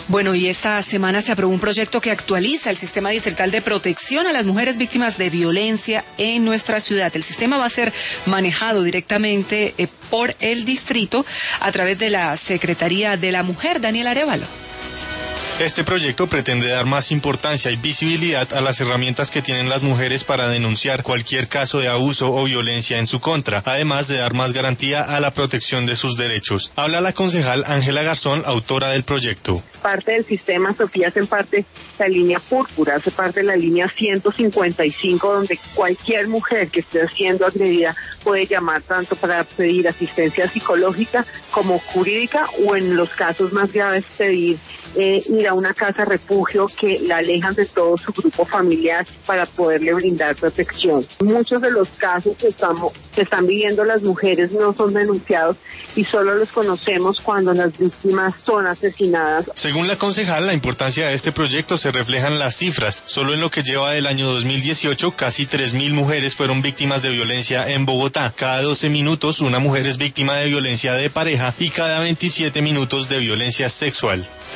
Bueno, y esta semana se aprobó un proyecto que actualiza el sistema distrital de protección a las mujeres víctimas de violencia en nuestra ciudad. El sistema va a ser manejado directamente por el distrito a través de la Secretaría de la Mujer. Daniel Arévalo. Este proyecto pretende dar más importancia y visibilidad a las herramientas que tienen las mujeres para denunciar cualquier caso de abuso o violencia en su contra, además de dar más garantía a la protección de sus derechos. Habla la concejal Ángela Garzón, autora del proyecto. Parte del sistema, Sofía, hace parte la línea púrpura, hace parte de la línea 155, donde cualquier mujer que esté siendo agredida puede llamar tanto para pedir asistencia psicológica como jurídica, o en los casos más graves pedir ir a una casa refugio que la alejan de todo su grupo familiar para poderle brindar protección. Muchos de los casos que están viviendo las mujeres no son denunciados y solo los conocemos cuando las víctimas son asesinadas. Según la concejal, la importancia de este proyecto se refleja en las cifras. Solo en lo que lleva del año 2018, casi 3.000 mujeres fueron víctimas de violencia en Bogotá. Cada 12 minutos una mujer es víctima de violencia de pareja y cada 27 minutos de violencia sexual.